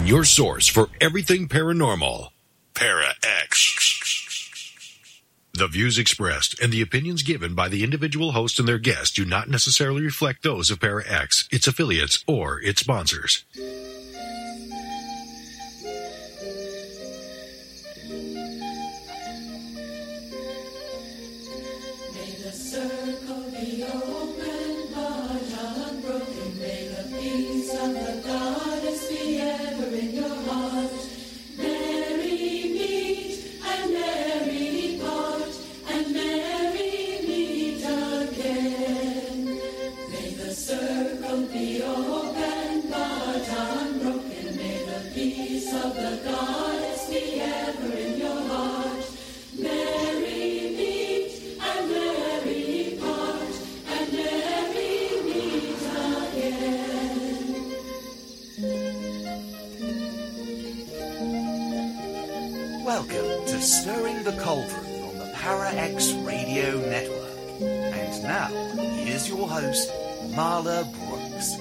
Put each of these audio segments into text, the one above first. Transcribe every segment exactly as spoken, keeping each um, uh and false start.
your source for everything paranormal. Para-X. The views expressed and the opinions given by the individual host and their guests do not necessarily reflect those of Para-X, its affiliates, or its sponsors. Welcome to Stirring the Cauldron on the Para-X Radio Network. And now, here's your host, Marla Brooks.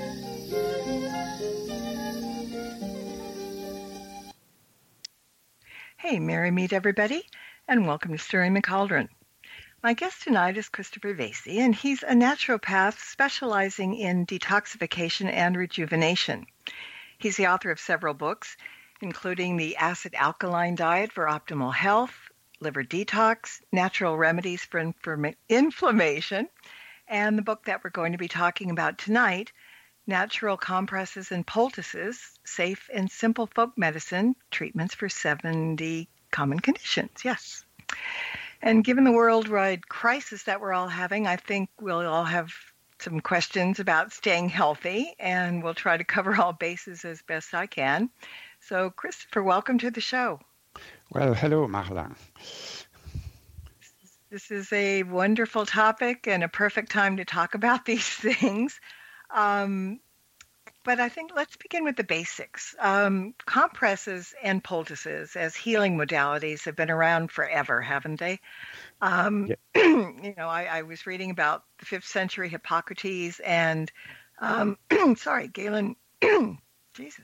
Hey, merry meet everybody, and welcome to Stirring the Cauldron. My guest tonight is Christopher Vasey, and he's a naturopath specializing in detoxification and rejuvenation. He's the author of several books, including the Acid Alkaline Diet for Optimal Health, Liver Detox, Natural Remedies for Inform- Inflammation, and the book that we're going to be talking about tonight, Natural Compresses and Poultices, Safe and Simple Folk Medicine, Treatments for seventy Common Conditions. Yes. And given the worldwide crisis that we're all having, I think we'll all have some questions about staying healthy, and we'll try to cover all bases as best I can. So, Christopher, welcome to the show. Well, hello, Marla. This is a wonderful topic and a perfect time to talk about these things. Um, but I think let's begin with the basics. Um, compresses and poultices as healing modalities have been around forever, haven't they? Um, yeah. You know, I, I was reading about the fifth century Hippocrates and, um, sorry, Galen, Jesus.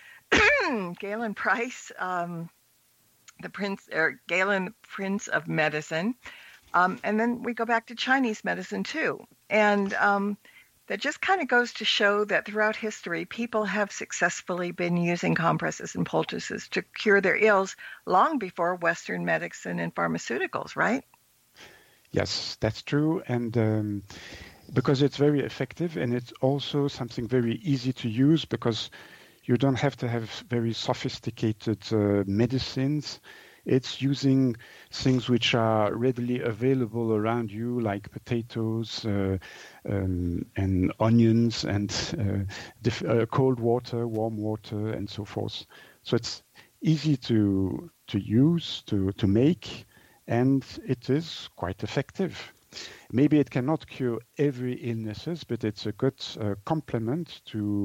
Galen Price, um, the Prince, or Galen Prince of Medicine, um, and then we go back to Chinese medicine too, and um, that just kind of goes to show that throughout history, people have successfully been using compresses and poultices to cure their ills long before Western medicine and pharmaceuticals, right? Yes, that's true, and um, because it's very effective, and it's also something very easy to use because you don't have to have very sophisticated uh, medicines. It's using things which are readily available around you, like potatoes uh, um, and onions and uh, diff- uh, cold water, warm water, and so forth. So it's easy to to use, to, to make, and it is quite effective. Maybe it cannot cure every illnesses, but it's a good uh, complement to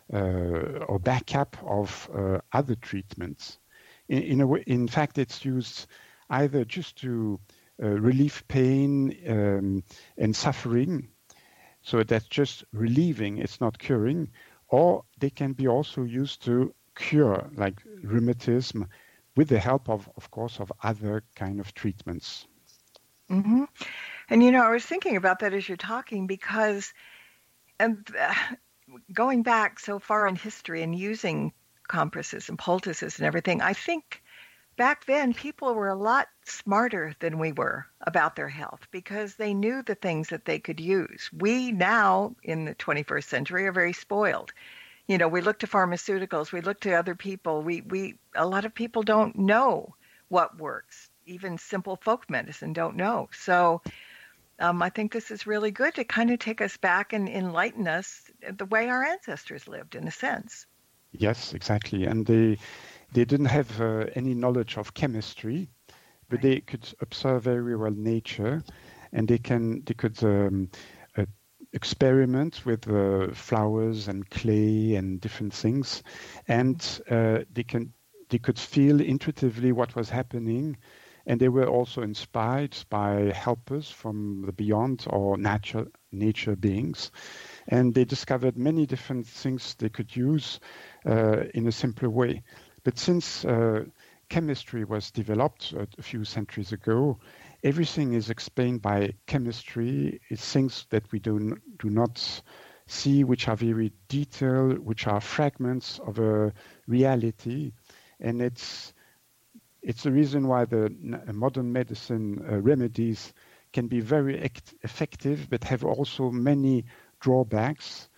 Uh, or backup of uh, other treatments. In, in, a way, in fact, it's used either just to uh, relieve pain um, and suffering, so that's just relieving, it's not curing, or they can be also used to cure, like rheumatism, with the help of, of course, of other kind of treatments. Mm-hmm. And, you know, I was thinking about that as you're talking because and, uh, going back so far in history and using compresses and poultices and everything, I think back then people were a lot smarter than we were about their health because they knew the things that they could use. We now, in the twenty-first century, are very spoiled. You know, we look to pharmaceuticals, we look to other people. We, we, a lot of people don't know what works. Even simple folk medicine don't know. So Um, I think this is really good to kind of take us back and enlighten us the way our ancestors lived, in a sense. Yes, exactly. And they they didn't have uh, any knowledge of chemistry, but right. They could observe very well nature, and they can they could um, uh, experiment with uh, flowers and clay and different things, and uh, they can they could feel intuitively what was happening. And they were also inspired by helpers from the beyond or nature nature beings. And they discovered many different things they could use uh, in a simpler way. But since uh, chemistry was developed a few centuries ago, everything is explained by chemistry. It's things that we do, do not see, which are very detailed, which are fragments of a reality. And it's it's the reason why the modern medicine uh, remedies can be very ect- effective, but have also many drawbacks.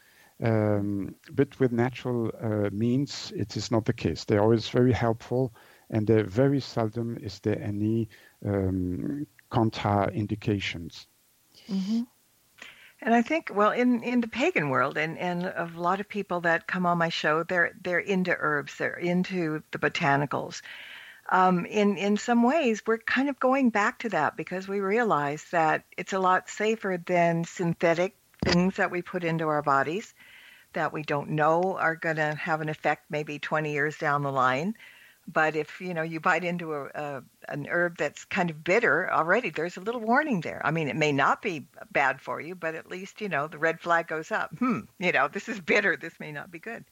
Um, but with natural uh, means, it is not the case. They're always very helpful, and there very seldom is there any um, contraindications. Mm-hmm. And I think, well, in, in the pagan world, and, and a lot of people that come on my show, they're they're into herbs, they're into the botanicals. Um, in in some ways, we're kind of going back to that because we realize that it's a lot safer than synthetic things that we put into our bodies that we don't know are going to have an effect maybe twenty years down the line. But if, you know, you bite into a, a an herb that's kind of bitter already, there's a little warning there. I mean, it may not be bad for you, but at least, you know, the red flag goes up. Hmm, you know, this is bitter. This may not be good.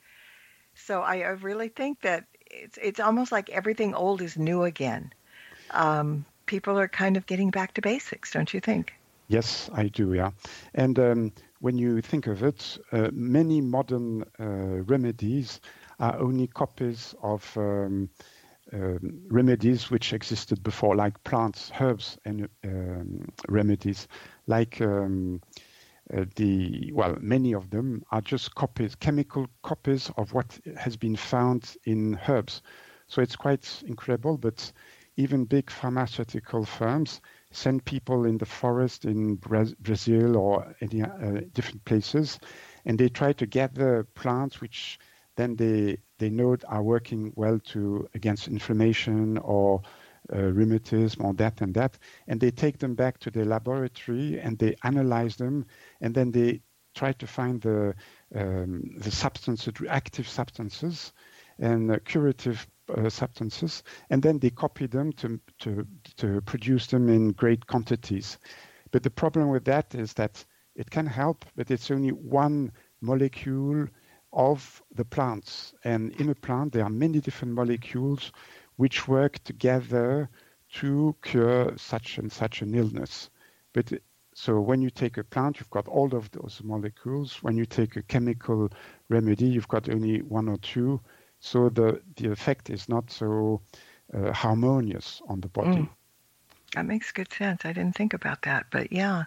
So I, I really think that it's it's almost like everything old is new again. Um, people are kind of getting back to basics, don't you think? Yes, I do, yeah. And um, when you think of it, uh, many modern uh, remedies are only copies of um, um, remedies which existed before, like plants, herbs, and um, remedies. Like um, uh, the, well, many of them are just copies, chemical copies of what has been found in herbs. So it's quite incredible, but even big pharmaceutical firms send people in the forest in Bra- Brazil or any uh, different places, and they try to gather plants which then they they know are working well to against inflammation or uh, rheumatism or that and that, and they take them back to their laboratory and they analyze them, and then they try to find the um, the substances, active substances, and uh, curative uh, substances, and then they copy them to to to produce them in great quantities. But the problem with that is that it can help, but it's only one molecule of the plants. And in a plant, there are many different molecules which work together to cure such and such an illness. But so when you take a plant, you've got all of those molecules. When you take a chemical remedy, you've got only one or two. So the, the effect is not so uh, harmonious on the body. Mm. That makes good sense. I didn't think about that, but yeah.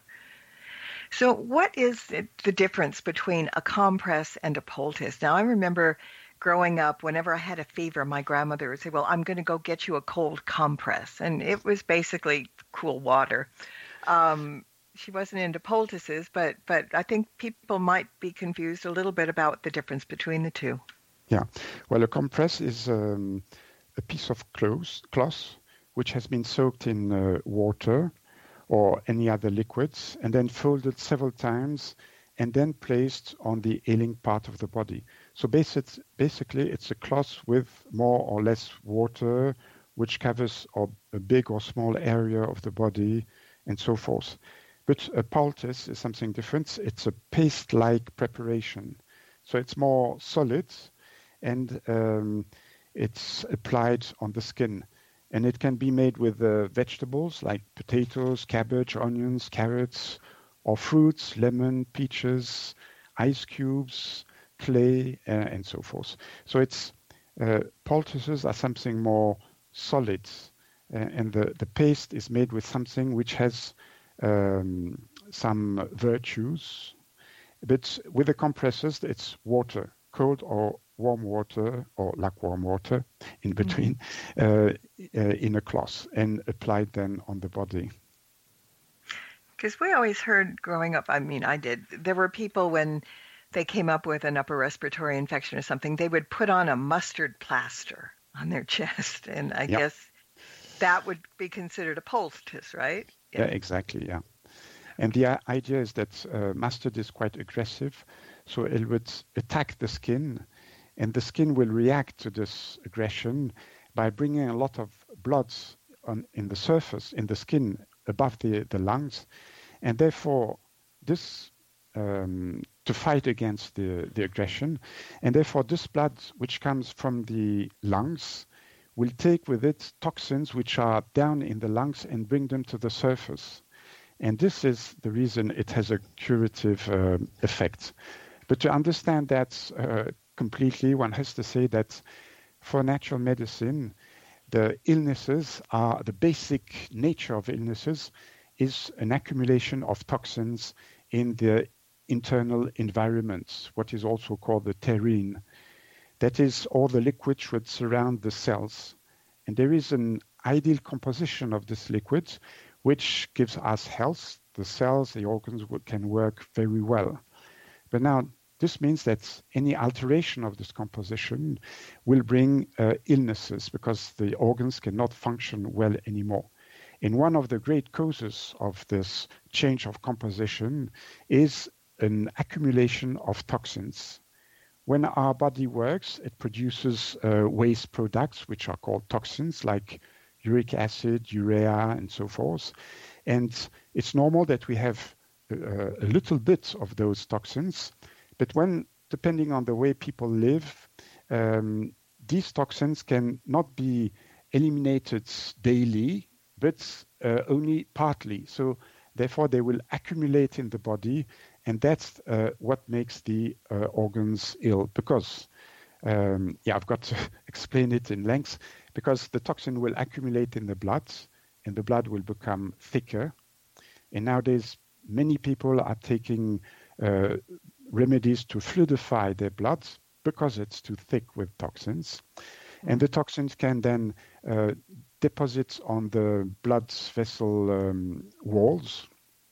So what is the difference between a compress and a poultice? Now, I remember growing up, whenever I had a fever, my grandmother would say, well, I'm going to go get you a cold compress. And it was basically cool water. Um, she wasn't into poultices, but, but I think people might be confused a little bit about the difference between the two. Yeah. Well, a compress is um, a piece of cloth, cloth which has been soaked in uh, water or any other liquids, and then folded several times, and then placed on the ailing part of the body. So basic, basically, it's a cloth with more or less water, which covers a big or small area of the body, and so forth. But a poultice is something different. It's a paste-like preparation. So it's more solid, and um, it's applied on the skin. And it can be made with uh, vegetables like potatoes, cabbage, onions, carrots, or fruits, lemon, peaches, ice cubes, clay, uh, and so forth. So it's uh, poultices are something more solid, uh, and the, the paste is made with something which has um, some virtues. But with the compressors, it's water, cold or warm water, or lukewarm water in between, mm-hmm. uh, uh, in a cloth, and applied then on the body. Because we always heard growing up, I mean, I did, there were people when they came up with an upper respiratory infection or something, they would put on a mustard plaster on their chest. And I yep. guess that would be considered a poultice, right? Yeah, yeah exactly, yeah. And the idea is that uh, mustard is quite aggressive, so it would attack the skin, and the skin will react to this aggression by bringing a lot of blood on, in the surface, in the skin, above the, the lungs. And therefore, this um, to fight against the, the aggression. And therefore, this blood, which comes from the lungs, will take with it toxins which are down in the lungs and bring them to the surface. And this is the reason it has a curative uh, effect. But to understand that uh, completely, one has to say that for natural medicine, the illnesses are, the basic nature of illnesses is an accumulation of toxins in the internal environments, what is also called the terrene. That is all the liquids which surround the cells. And there is an ideal composition of this liquid which gives us health. The cells, the organs can work very well. But now this means that any alteration of this composition will bring uh, illnesses because the organs cannot function well anymore. And one of the great causes of this change of composition is an accumulation of toxins. When our body works, it produces uh, waste products, which are called toxins, like uric acid, urea, and so forth. And it's normal that we have uh, a little bit of those toxins. But when, depending on the way people live, um, these toxins can not be eliminated daily, but uh, only partly. So therefore, they will accumulate in the body, and that's uh, what makes the uh, organs ill. Because, um, yeah, I've got to explain it in length, because the toxin will accumulate in the blood, and the blood will become thicker. And nowadays, many people are taking uh, remedies to fluidify their blood because it's too thick with toxins. Mm-hmm. And the toxins can then uh, deposit on the blood vessel um, walls.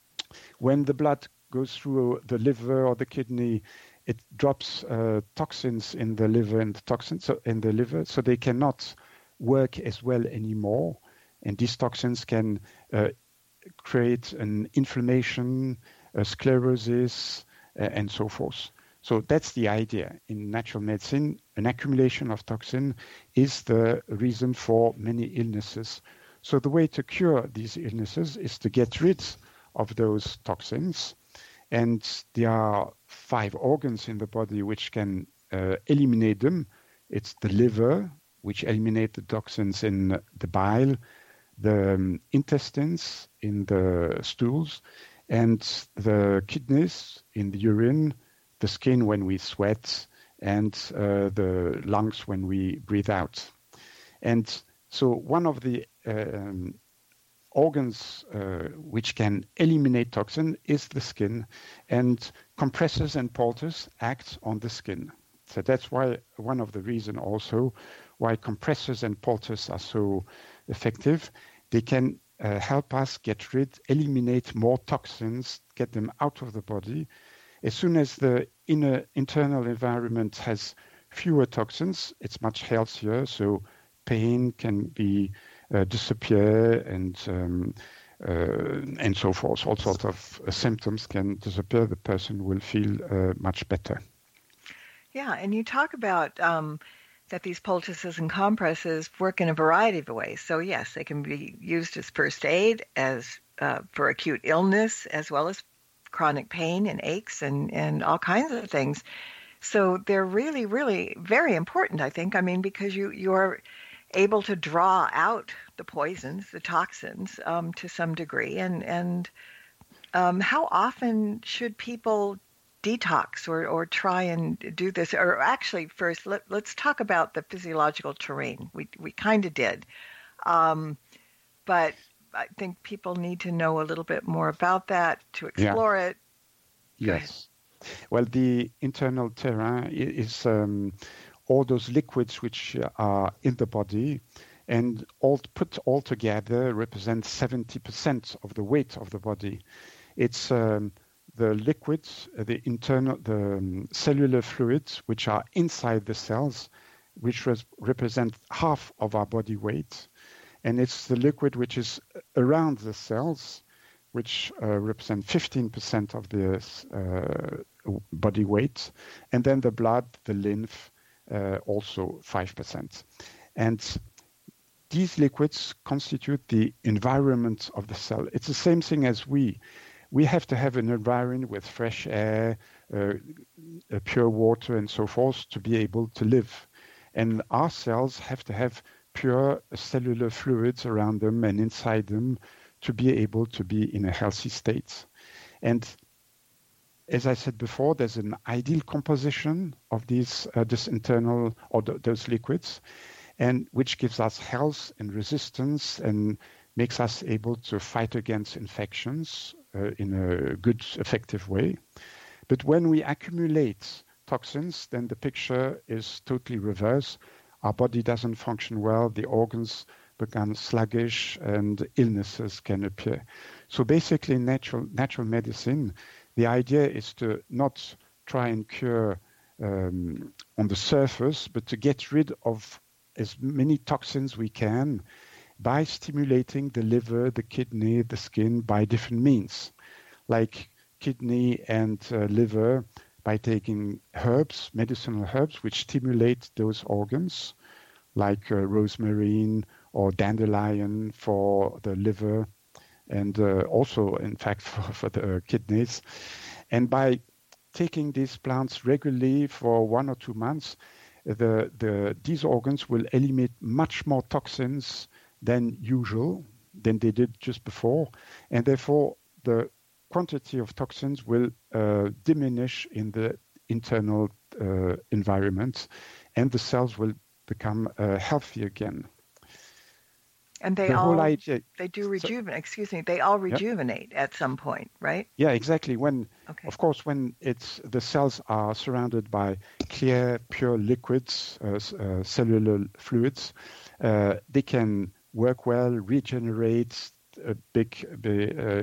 When the blood goes through the liver or the kidney, it drops uh, toxins in the liver and the toxins so in the liver, so they cannot work as well anymore. And these toxins can uh, create an inflammation, a sclerosis, uh, and so forth. So that's the idea. In natural medicine, an accumulation of toxin is the reason for many illnesses. So the way to cure these illnesses is to get rid of those toxins. And there are five organs in the body which can uh, eliminate them. It's the liver, which eliminates the toxins in the bile, the um, intestines in the stools, and the kidneys in the urine, the skin when we sweat, and uh, the lungs when we breathe out. And so one of the um, organs uh, which can eliminate toxin is the skin, and compressors and poultices act on the skin. So that's why one of the reasons also why compressors and poultices are so effective. They can uh, help us get rid, eliminate more toxins, get them out of the body. As soon as the inner internal environment has fewer toxins, it's much healthier. So pain can be uh, disappear and um, uh, and so forth. All sorts of uh, symptoms can disappear. The person will feel uh, much better. Yeah, and you talk about um, that these poultices and compresses work in a variety of ways. So yes, they can be used as first aid, as uh, for acute illness, as well as chronic pain and aches and, and all kinds of things. So they're really, really very important, I think. I mean, because you, you are able to draw out the poisons, the toxins, um, to some degree. And, and um, how often should people detox or, or try and do this? Or actually, first, let, let's talk about the physiological terrain. We, we kind of did. Um, but I think people need to know a little bit more about that to explore yeah. it. Yes. Well, the internal terrain is um, all those liquids which are in the body, and all put all together represent seventy percent of the weight of the body. It's um, the liquids, the internal, the um, cellular fluids which are inside the cells, which res- represent half of our body weight. And it's the liquid which is around the cells, which uh, represent fifteen percent of the uh, body weight. And then the blood, the lymph, uh, also five percent. And these liquids constitute the environment of the cell. It's the same thing as we. We have to have an environment with fresh air, uh, uh, pure water and so forth to be able to live. And our cells have to have pure cellular fluids around them and inside them to be able to be in a healthy state. And as I said before, there's an ideal composition of these uh, this internal or th- those liquids, and which gives us health and resistance and makes us able to fight against infections uh, in a good, effective way. But when we accumulate toxins, then the picture is totally reverse. Our body doesn't function well, the organs become sluggish, and illnesses can appear. So basically, natural natural medicine, the idea is to not try and cure um, on the surface, but to get rid of as many toxins we can by stimulating the liver, the kidney, the skin by different means, like kidney and uh, liver by taking herbs, medicinal herbs, which stimulate those organs, like uh, rosemary or dandelion for the liver, and uh, also, in fact, for, for the uh, kidneys. And by taking these plants regularly for one or two months, the, the these organs will eliminate much more toxins than usual, than they did just before. And therefore, the quantity of toxins will uh, diminish in the internal uh, environment, and the cells will become uh, healthy again. And they the all, whole idea, they do rejuvenate, so, excuse me, they all rejuvenate yeah. at some point, right? Yeah, exactly. When, okay. Of course, when it's the cells are surrounded by clear, pure liquids, uh, uh, cellular fluids, uh, they can work well, regenerate, a big, uh,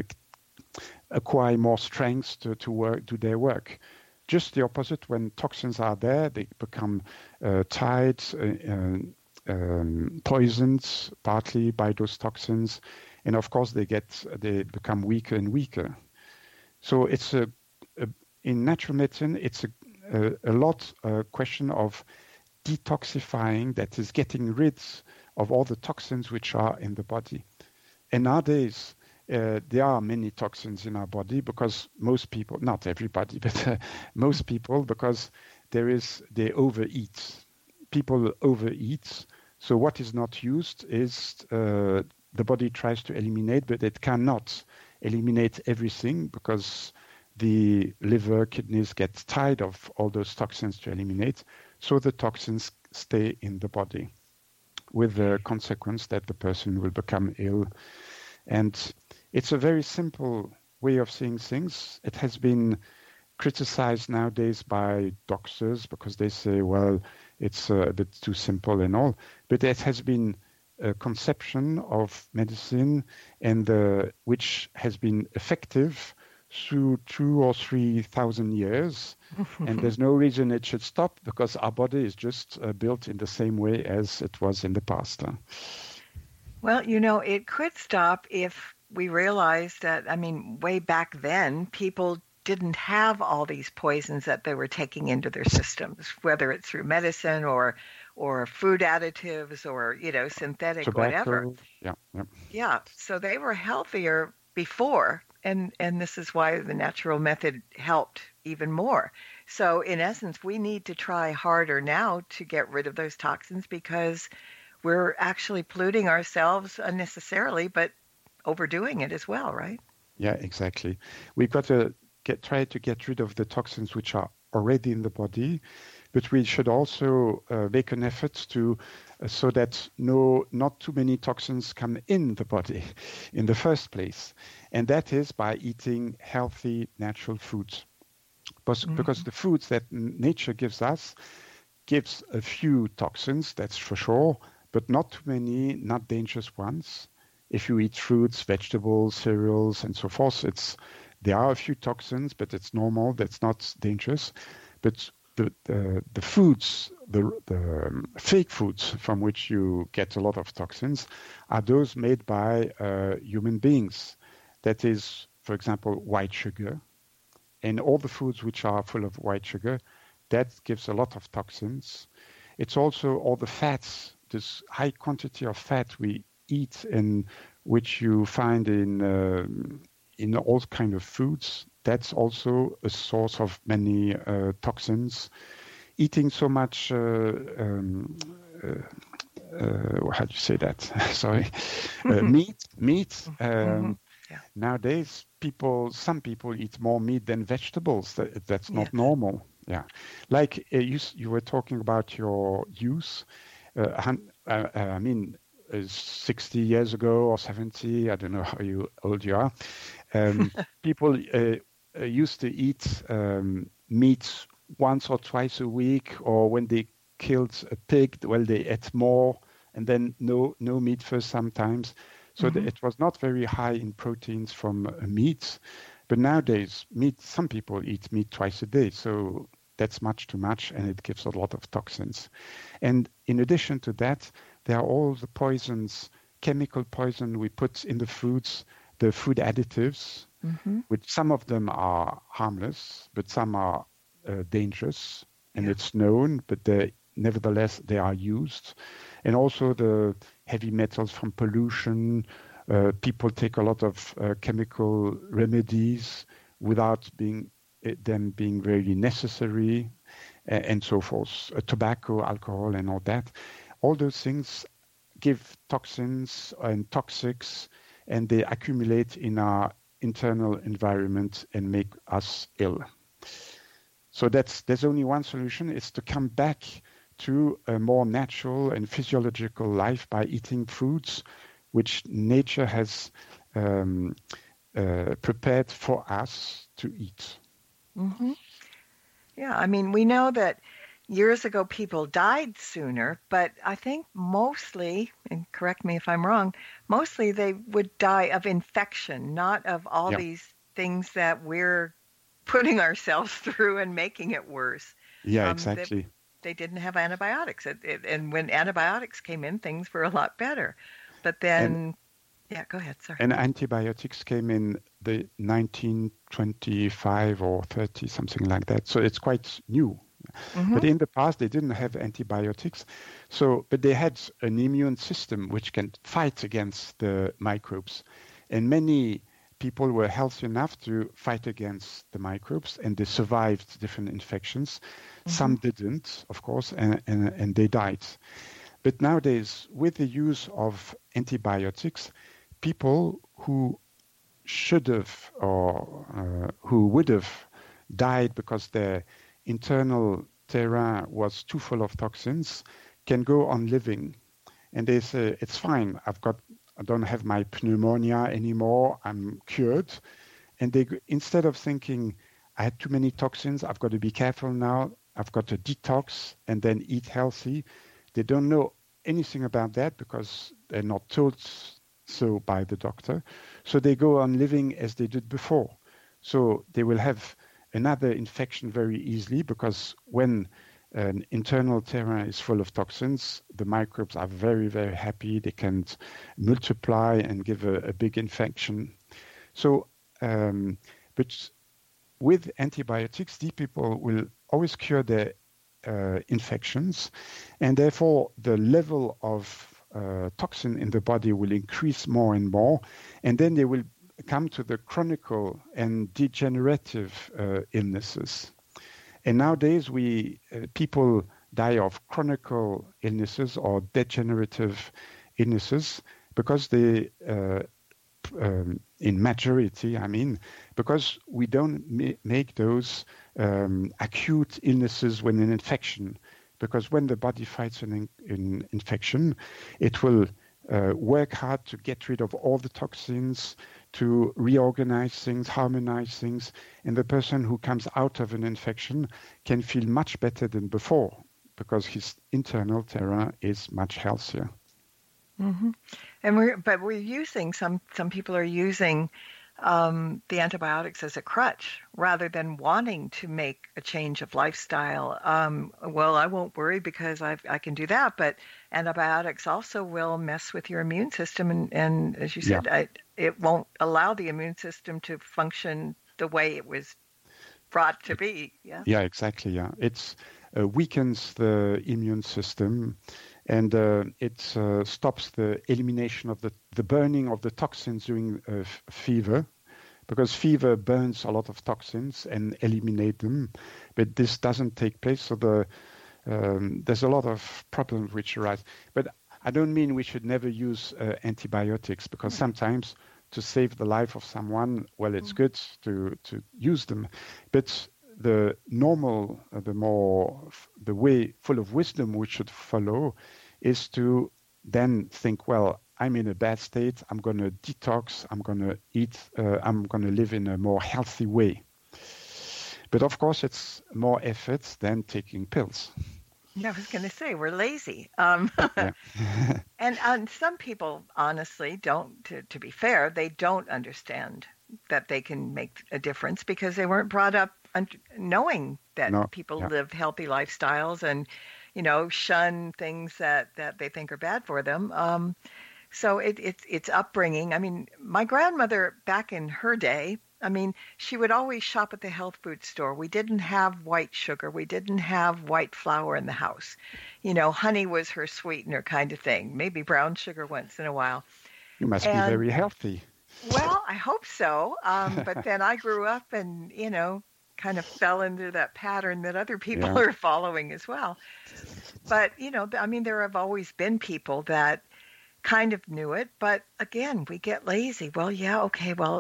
acquire more strength to, to work, do their work. Just the opposite, when toxins are there, they become uh, tired, uh, uh, Um, poisoned partly by those toxins, and of course they get they become weaker and weaker. So it's a, a in natural medicine it's a a, a lot a question of detoxifying, that is getting rid of all the toxins which are in the body. And nowadays uh, there are many toxins in our body because most people, not everybody, but uh, most people, because there is they overeat. People overeat. So what is not used is uh, the body tries to eliminate, but it cannot eliminate everything because the liver, kidneys get tired of all those toxins to eliminate. So the toxins stay in the body, with the consequence that the person will become ill. And it's a very simple way of seeing things. It has been criticized nowadays by doctors because they say, well, it's a bit too simple and all. But it has been a conception of medicine and uh, which has been effective through two or three thousand years. And there's no reason it should stop because our body is just uh, built in the same way as it was in the past. Huh? Well, you know, it could stop if we realized that, I mean, way back then, people didn't have all these poisons that they were taking into their systems, whether it's through medicine or or food additives or, you know, synthetic, Tobacco, whatever. Yeah, yeah. Yeah. So they were healthier before. And, and this is why the natural method helped even more. So in essence, we need to try harder now to get rid of those toxins because we're actually polluting ourselves unnecessarily, but overdoing it as well, right? Yeah, exactly. We've got to Get, try to get rid of the toxins which are already in the body, but we should also uh, make an effort to uh, so that no, not too many toxins come in the body in the first place, and that is by eating healthy natural foods, because, mm-hmm. because the foods that nature gives us gives a few toxins, that's for sure, but not too many, not dangerous ones. If you eat fruits, vegetables, cereals, and so forth, it's there are a few toxins, but it's normal. That's not dangerous. But the the, the foods, the, the um, fake foods from which you get a lot of toxins, are those made by uh, human beings. That is, for example, white sugar, and all the foods which are full of white sugar, that gives a lot of toxins. It's also all the fats, this high quantity of fat we eat, and which you find in uh, in all kind of foods, that's also a source of many uh, toxins. Eating so much, uh, um, uh, uh, how do you say that? Sorry, uh, meat, meat. Um, mm-hmm. yeah. Nowadays, people, some people eat more meat than vegetables. That, that's not yes. normal. Yeah, like uh, you, you were talking about your youth. Uh, hun- uh, uh, I mean, uh, sixty years ago or seventy. I don't know how you old you are. Um, people uh, uh, used to eat um, meat once or twice a week, or when they killed a pig, well, they ate more, and then no no meat for sometimes. So mm-hmm. the, it was not very high in proteins from uh, meat. But nowadays, meat, some people eat meat twice a day, so that's much too much, and it gives a lot of toxins. And in addition to that, there are all the poisons, chemical poison we put in the foods, the food additives, mm-hmm. which some of them are harmless, but some are uh, dangerous, and yeah. it's known, but they, nevertheless they are used. And also the heavy metals from pollution. Uh, people take a lot of uh, chemical remedies without being uh, them being really necessary, uh, and so forth. Uh, tobacco, alcohol, and all that. All those things give toxins and toxics, and they accumulate in our internal environment and make us ill. So that's there's only one solution: is to come back to a more natural and physiological life by eating foods which nature has um, uh, prepared for us to eat. Mm-hmm. Yeah, I mean, we know that years ago people died sooner, but I think mostly, and correct me if I'm wrong, mostly they would die of infection, not of all yeah. these things that we're putting ourselves through and making it worse. Yeah, um, exactly. They, they didn't have antibiotics. It, it, and when antibiotics came in, things were a lot better. But then, and, yeah, go ahead, sorry. And antibiotics came in the nineteen twenty-five or thirty, something like that. So it's quite new. Mm-hmm. But in the past, they didn't have antibiotics. So, but they had an immune system which can fight against the microbes. And many people were healthy enough to fight against the microbes, and they survived different infections. Mm-hmm. Some didn't, of course, and, and, and they died. But nowadays, with the use of antibiotics, people who should have or uh, who would have died because their internal terrain was too full of toxins can go on living. And they say, it's fine, I've got, I don't have my pneumonia anymore, I'm cured. And they, instead of thinking, I had too many toxins, I've got to be careful now, I've got to detox and then eat healthy, they don't know anything about that because they're not told so by the doctor. So they go on living as they did before. So they will have another infection very easily because when an internal terrain is full of toxins, the microbes are very, very happy. They can multiply and give a, a big infection. So, um, but with antibiotics, these people will always cure their uh, infections, and therefore the level of uh, toxin in the body will increase more and more, and then they will come to the chronic and degenerative uh, illnesses. And nowadays, we uh, people die of chronic illnesses or degenerative illnesses because they, uh, um, in majority, I mean, because we don't ma- make those um, acute illnesses when an infection. Because when the body fights an, in, an infection, it will uh, work hard to get rid of all the toxins, to reorganize things, harmonize things, and the person who comes out of an infection can feel much better than before because his internal terrain is much healthier. Mm-hmm. And we're, but we're using some. Some people are using um, the antibiotics as a crutch rather than wanting to make a change of lifestyle. Um, well, I won't worry because I've, I can do that, but antibiotics also will mess with your immune system, and, and as you said, yeah. I, it won't allow the immune system to function the way it was brought to be. Yeah. Yeah, exactly. Yeah, it's uh, weakens the immune system, and uh, it uh, stops the elimination of the the burning of the toxins during uh, f- fever, because fever burns a lot of toxins and eliminate them, but this doesn't take place. So the um, there's a lot of problems which arise. But I don't mean we should never use uh, antibiotics, because sometimes to save the life of someone, well, it's mm. good to to use them, but the normal, uh, the more, the way full of wisdom we should follow is to then think, well, I'm in a bad state, I'm going to detox, I'm going to eat, uh, I'm going to live in a more healthy way. But of course, it's more effort than taking pills. I was going to say, we're lazy. Um, and, and some people, honestly, don't, to, to be fair, they don't understand that they can make a difference because they weren't brought up knowing that no, people yeah. live healthy lifestyles and, you know, shun things that, that they think are bad for them. Um, so it, it, it's upbringing. I mean, my grandmother back in her day, I mean, she would always shop at the health food store. We didn't have white sugar. We didn't have white flour in the house. You know, honey was her sweetener kind of thing, maybe brown sugar once in a while. You must and, be very healthy. Well, I hope so. Um, but then I grew up and, you know, kind of fell into that pattern that other people yeah. are following as well. But, you know, I mean, there have always been people that kind of knew it. But again, we get lazy. Well, yeah, okay, well,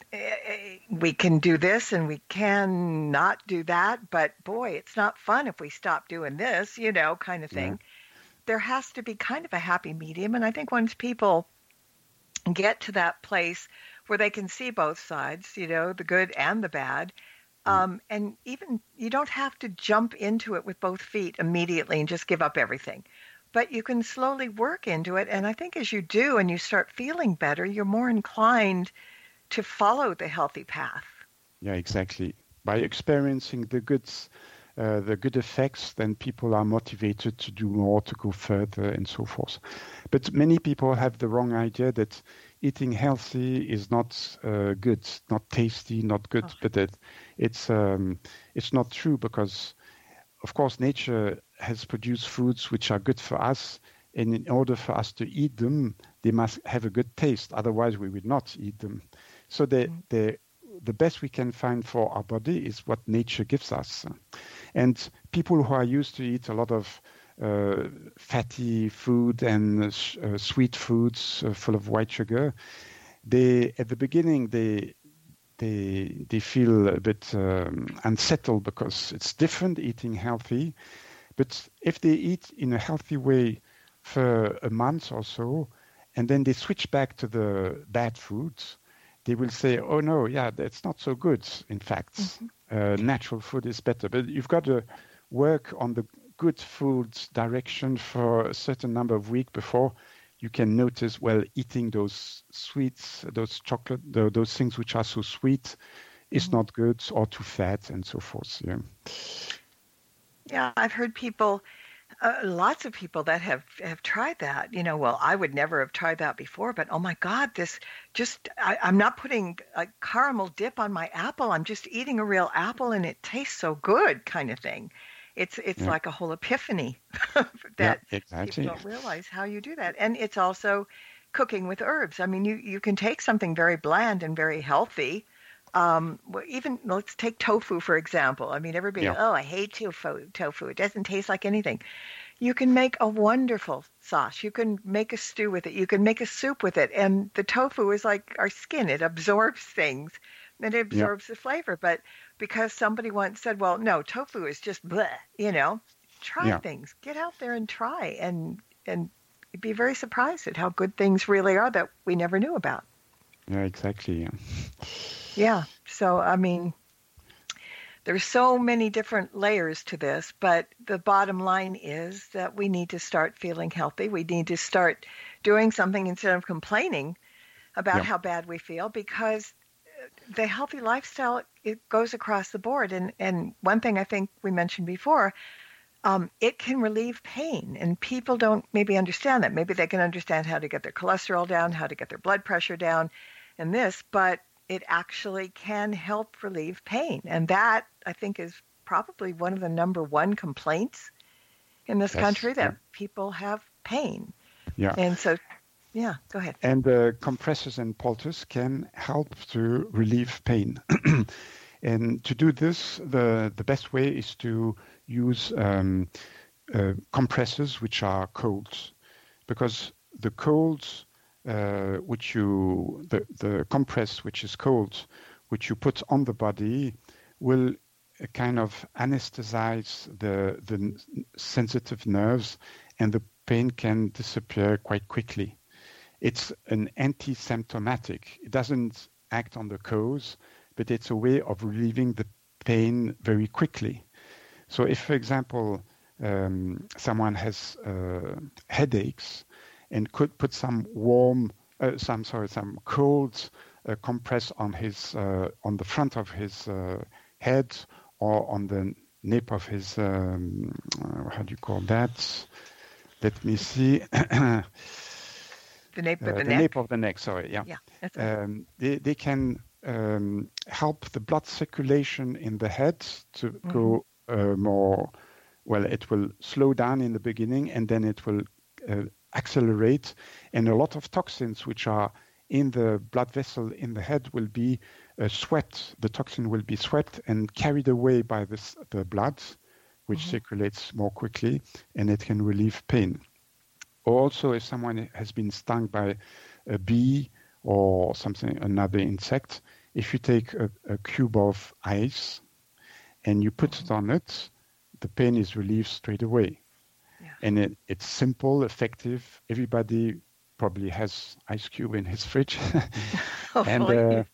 we can do this and we can not do that. But boy, it's not fun if we stop doing this, you know, kind of thing. Yeah. There has to be kind of a happy medium. And I think once people get to that place where they can see both sides, you know, the good and the bad, Um, and even you don't have to jump into it with both feet immediately and just give up everything. But you can slowly work into it. And I think as you do and you start feeling better, you're more inclined to follow the healthy path. Yeah, exactly. By experiencing the goods, uh, the good effects, then people are motivated to do more, to go further and so forth. But many people have the wrong idea that eating healthy is not uh, good, not tasty, not good, oh. but that it's um, it's not true, because, of course, nature has produced foods which are good for us, and in order for us to eat them, they must have a good taste. Otherwise, we would not eat them. So the mm. the the best we can find for our body is what nature gives us. And people who are used to eat a lot of Uh, fatty food and uh, sweet foods uh, full of white sugar, they at the beginning they they they feel a bit um, unsettled because it's different eating healthy. But if they eat in a healthy way for a month or so, and then they switch back to the bad foods, they will say, "Oh no, yeah, that's not so good. In fact, mm-hmm. uh, natural food is better." But you've got to work on the good food direction for a certain number of weeks before you can notice, well, eating those sweets, those chocolate, the, those things which are so sweet is mm-hmm. not good, or too fat and so forth. Yeah, yeah, I've heard people, uh, lots of people that have, have tried that. You know, well, I would never have tried that before, but oh my God, this just, I, I'm not putting a caramel dip on my apple. I'm just eating a real apple and it tastes so good, kind of thing. It's it's yeah. like a whole epiphany that yeah, exactly. people don't realize how you do that. And it's also cooking with herbs. I mean, you, you can take something very bland and very healthy. Um, even let's take tofu, for example. I mean, everybody, yeah. oh, I hate tofu. Tofu. It doesn't taste like anything. You can make a wonderful sauce. You can make a stew with it. You can make a soup with it. And the tofu is like our skin. It absorbs things. And it absorbs yeah. the flavor. But because somebody once said, well, no, tofu is just bleh, you know, try yeah. things. Get out there and try. And and you'd be very surprised at how good things really are that we never knew about. Yeah, exactly. Yeah. yeah. So, I mean, there's so many different layers to this. But the bottom line is that we need to start feeling healthy. We need to start doing something instead of complaining about yeah. how bad we feel, because the healthy lifestyle, it goes across the board. And, and one thing I think we mentioned before, um, it can relieve pain. And people don't maybe understand that. Maybe they can understand how to get their cholesterol down, how to get their blood pressure down and this, but it actually can help relieve pain. And that, I think, is probably one of the number one complaints in this yes. country, that yeah. people have pain. Yeah. And so Yeah, go ahead. And uh, compressors and poultices can help to relieve pain. And to do this, the, the best way is to use um, uh, compressors which are colds, because the colds uh, which you, the, the compress which is cold, which you put on the body will uh, kind of anesthetize the, the sensitive nerves, and the pain can disappear quite quickly. It's an anti-symptomatic. It doesn't act on the cause, but it's a way of relieving the pain very quickly. So if, for example, um, someone has uh, headaches and could put some warm, uh, some sorry, some cold uh, compress on his uh, on the front of his uh, head or on the nape of his um, uh, how do you call that? Let me see. The nape of the, uh, the neck. nape of the neck. Sorry, yeah. Yeah, that's right. Um, they they can um, help the blood circulation in the head to mm-hmm. go uh, more. Well, it will slow down in the beginning, and then it will uh, accelerate. And a lot of toxins which are in the blood vessel in the head will be uh, sweat. The toxin will be sweat and carried away by this, the blood, which mm-hmm. circulates more quickly, and it can relieve pain. Also, if someone has been stung by a bee or something, another insect, if you take a, a cube of ice and you put mm-hmm. it on it, the pain is relieved straight away. Yeah. And it, it's simple, effective. Everybody probably has ice cube in his fridge. and, uh, uh,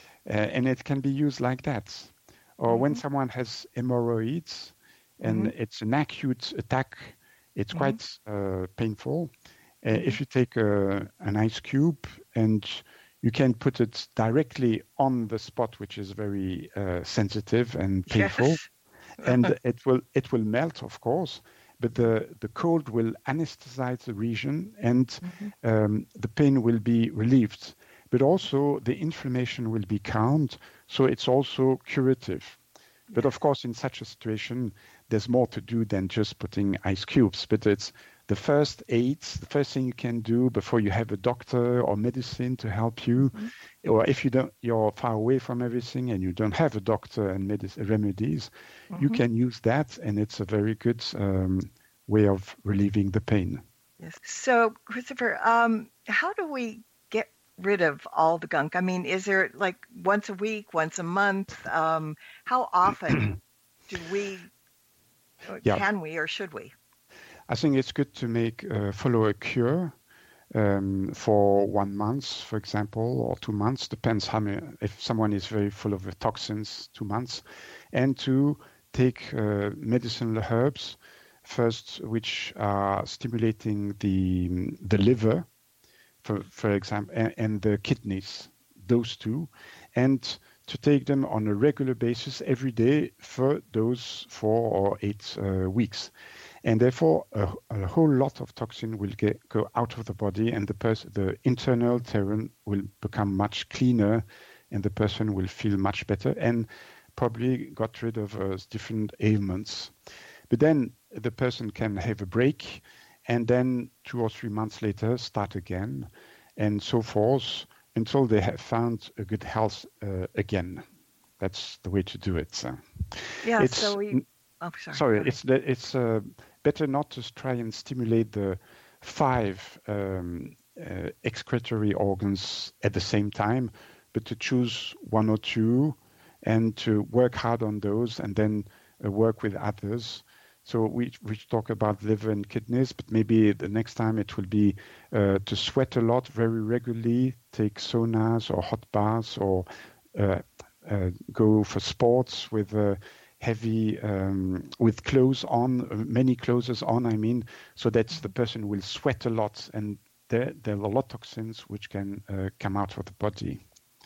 and it can be used like that. Or mm-hmm. when someone has hemorrhoids and mm-hmm. it's an acute attack, it's mm-hmm. quite uh, painful. Uh, mm-hmm. If you take a, an ice cube and you can put it directly on the spot, which is very uh, sensitive and painful, yes. and it will it will melt, of course, but the, the cold will anesthetize the region, and mm-hmm. um, the pain will be relieved. But also the inflammation will be calmed, so it's also curative. But of course, in such a situation, there's more to do than just putting ice cubes. But it's the first aid, the first thing you can do before you have a doctor or medicine to help you. Mm-hmm. Or if you don't, you're far away from everything and you don't have a doctor and medicine remedies, mm-hmm. you can use that, and it's a very good um, way of relieving the pain. Yes. So, Christopher, um, how do we get rid of all the gunk? I mean, is there like once a week, once a month? Um, how often do we, yeah. can we, or should we? I think it's good to make uh, follow a cure um, for one month, for example, or two months. Depends how many. If someone is very full of toxins, two months, and to take uh, medicinal herbs first, which are stimulating the the liver, for for example, and, and the kidneys. Those two, and to take them on a regular basis every day for those four or eight uh, weeks. And therefore, a, a whole lot of toxin will get, go out of the body, and the pers- the internal terrain will become much cleaner, and the person will feel much better and probably got rid of uh, different ailments. But then the person can have a break, and then two or three months later start again, and so forth, until they have found a good health uh, again. That's the way to do it. So. Yeah, it's, so we... Oh, sorry. Sorry, it's it's uh, better not to try and stimulate the five um, uh, excretory organs at the same time, but to choose one or two and to work hard on those, and then uh, work with others. So we we talk about liver and kidneys, but maybe the next time it will be uh, to sweat a lot very regularly, take saunas or hot baths, or uh, uh, go for sports with uh, heavy, um, with clothes on, many clothes on, I mean, so that the person will sweat a lot, and there, there are a lot of toxins which can uh, come out of the body.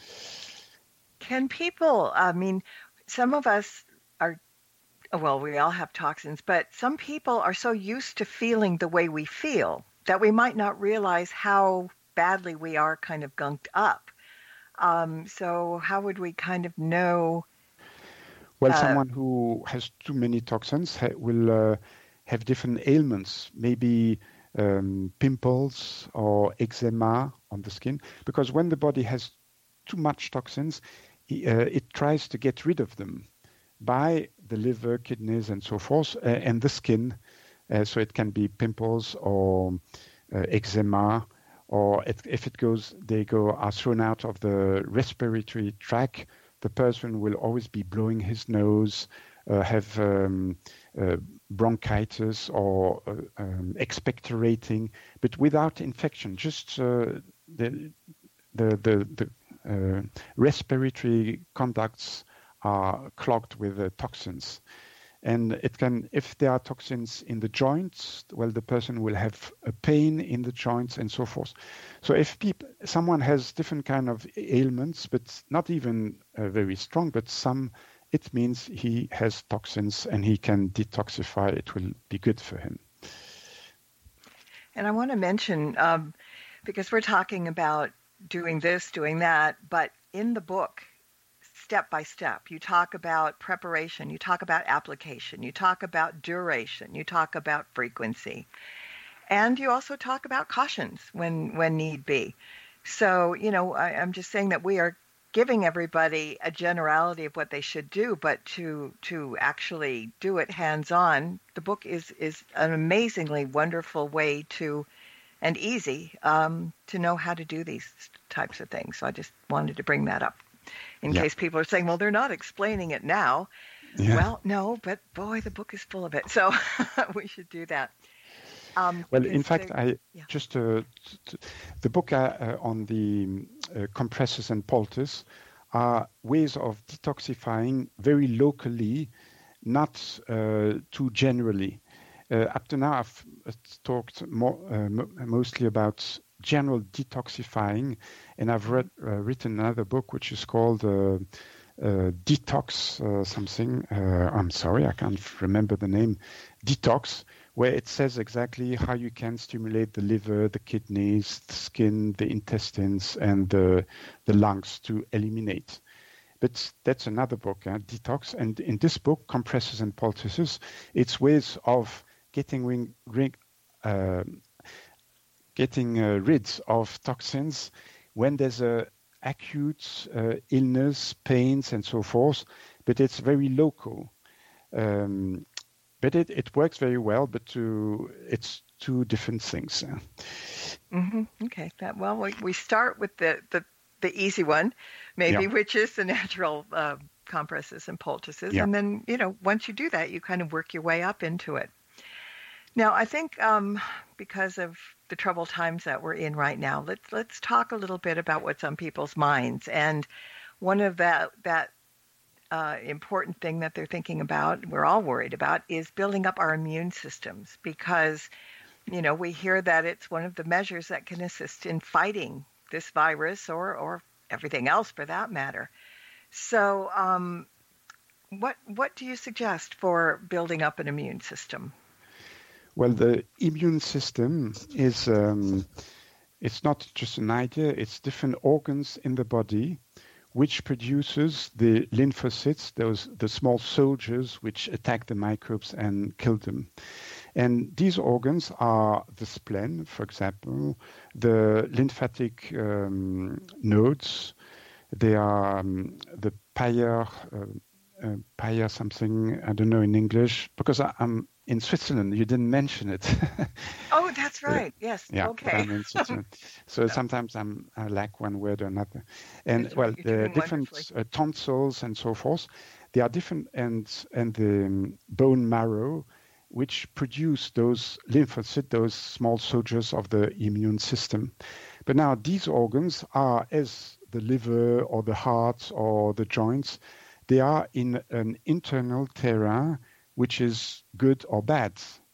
Can people, I mean, some of us are, well, we all have toxins, but some people are so used to feeling the way we feel that we might not realize how badly we are kind of gunked up. Um, so how would we kind of know? Well, uh, someone who has too many toxins ha- will uh, have different ailments. Maybe um, pimples or eczema on the skin, because when the body has too much toxins, uh, it tries to get rid of them by the liver, kidneys, and so forth, uh, and the skin. Uh, so it can be pimples or uh, eczema, or it, if it goes, they go are thrown out of the respiratory tract. The person will always be blowing his nose, uh, have um, uh, bronchitis or uh, um, expectorating, but without infection. Just uh, the the the, the uh, respiratory conducts are clogged with uh, toxins. And it can, if there are toxins in the joints, well, the person will have a pain in the joints and so forth. So if people, someone has different kind of ailments, but not even uh, very strong, but some, it means he has toxins and he can detoxify. It will be good for him. And I want to mention, um, because we're talking about doing this, doing that, but in the book, step by step, you talk about preparation, you talk about application, you talk about duration, you talk about frequency, and you also talk about cautions when when need be. So, you know, I, I'm just saying that we are giving everybody a generality of what they should do, but to to actually do it hands-on, the book is is an amazingly wonderful way to, and easy, um, to know how to do these types of things. So I just wanted to bring that up. In yeah. case people are saying, well, they're not explaining it now. Yeah. Well, no, but boy, the book is full of it. So we should do that. Um, well, in fact, I yeah. just uh, t- the book uh, on the uh, compressors and poultice are ways of detoxifying very locally, not uh, too generally. Uh, up to now, I've talked more, uh, mo- mostly about general detoxifying, and I've read, uh, written another book which is called uh, uh, Detox uh, something. Uh, I'm sorry, I can't remember the name. Detox, where it says exactly how you can stimulate the liver, the kidneys, the skin, the intestines, and the the lungs to eliminate. But that's another book, uh, Detox. And in this book, Compressors and Poultices, it's ways of getting ring, ring, uh, getting uh, rid of toxins when there's a acute uh, illness, pains, and so forth, but it's very local. Um, but it, it works very well, but to, it's two different things. Mm-hmm. Okay. That, well, we, we start with the, the, the easy one, maybe, yeah. which is the natural uh, compresses and poultices. Yeah. And then, you know, once you do that, you kind of work your way up into it. Now, I think um, because of the troubled times that we're in right now, let's let's talk a little bit about what's on people's minds. And one of that that uh, important thing that they're thinking about, we're all worried about, is building up our immune systems, because, you know, we hear that it's one of the measures that can assist in fighting this virus or or everything else for that matter. So, um, what what do you suggest for building up an immune system? Well, the immune system is, um, it's not just an idea, it's different organs in the body which produces the lymphocytes, those the small soldiers which attack the microbes and kill them. And these organs are the spleen, for example, the lymphatic um, nodes, they are um, the paya, uh, uh, paya something, I don't know in English, because I, I'm in Switzerland, you didn't mention it. Oh, that's right. Yes. Yeah, okay. I'm in Switzerland. So no. sometimes I'm, I lack one word or another. And that's well, right. the different uh, tonsils and so forth, they are different, and and the um, bone marrow, which produce those lymphocytes, those small soldiers of the immune system. But now these organs are, as the liver or the heart or the joints, they are in an internal terrain which is good or bad.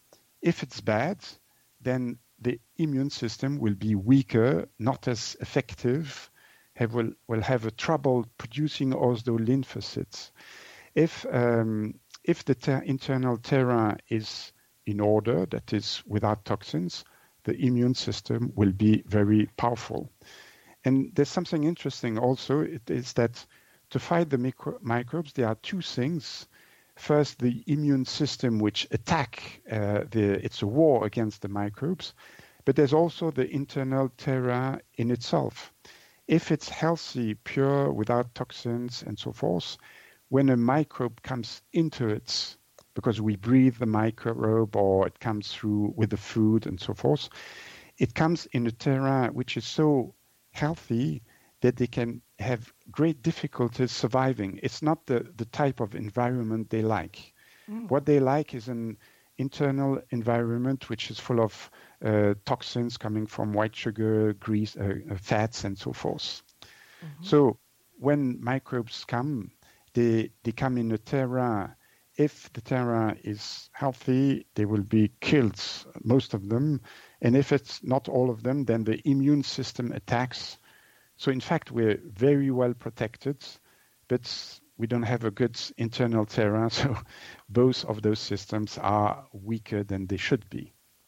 If it's bad, then the immune system will be weaker, not as effective, have, will, will have a trouble producing all those lymphocytes. If, um, if the ter- internal terrain is in order, that is without toxins, the immune system will be very powerful. And there's something interesting also, it is that to fight the micro- microbes, there are two things. first the immune system which attack uh, the, it's a war against the microbes, but there's also the internal terra in itself. If it's healthy, pure, without toxins and so forth, when a microbe comes into it, because we breathe the microbe or it comes through with the food and so forth, it comes in a terra which is so healthy that they can have great difficulties surviving. It's not the, the type of environment they like. Mm. What they like is an internal environment which is full of uh, toxins coming from white sugar, grease, uh, fats, and so forth. Mm-hmm. So when microbes come, they, they come in a terra. If the terra is healthy, they will be killed, most of them. And if it's not all of them, then the immune system attacks. So in fact, we're very well protected, but we don't have a good internal terra. So both of those systems are weaker than they should be.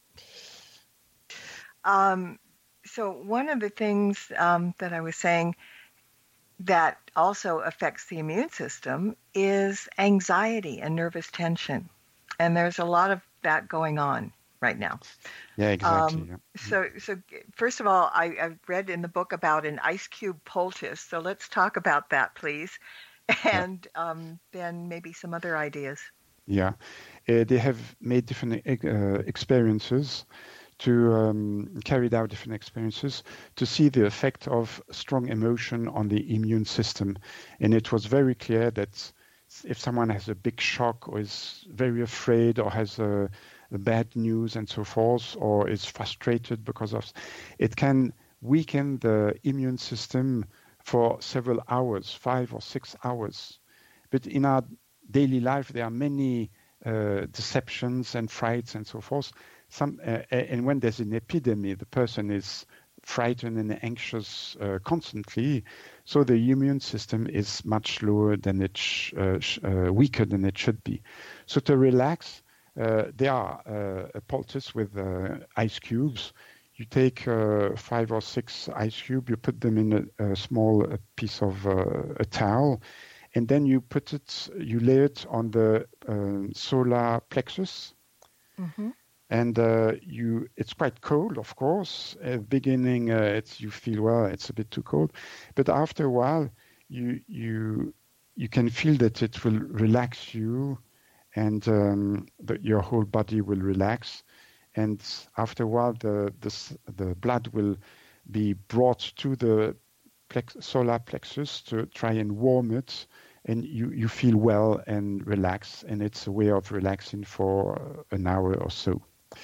Um, so one of the things um, that I was saying that also affects the immune system is anxiety and nervous tension. And there's a lot of that going on right now. Yeah, exactly. Um, yeah. So, so first of all, I, I read in the book about an ice cube poultice. So let's talk about that, please. And yeah. um, then maybe some other ideas. Yeah, uh, they have made different uh, experiences to um, carried out different experiences to see the effect of strong emotion on the immune system. And it was very clear that if someone has a big shock or is very afraid or has a, a bad news and so forth, or is frustrated because of, it can weaken the immune system for several hours, five or six hours. But in our daily life, there are many uh, deceptions and frights and so forth. Some, uh, and when there's an epidemic, the person is frightened and anxious uh, constantly, so the immune system is much lower than it, sh- uh, sh- uh, weaker than it should be. So to relax, uh, there are uh, a poultice with uh, ice cubes. You take uh, five or six ice cubes, you put them in a, a small a piece of uh, a towel, and then you put it, you lay it on the uh, solar plexus. Mm-hmm. And uh, you, it's quite cold, of course. At the beginning, uh, it's, you feel, well, it's a bit too cold. But after a while, you you you can feel that it will relax you, and um, that your whole body will relax. And after a while, the the, the blood will be brought to the plex, solar plexus to try and warm it, and you, you feel well and relax. And it's a way of relaxing for an hour or so.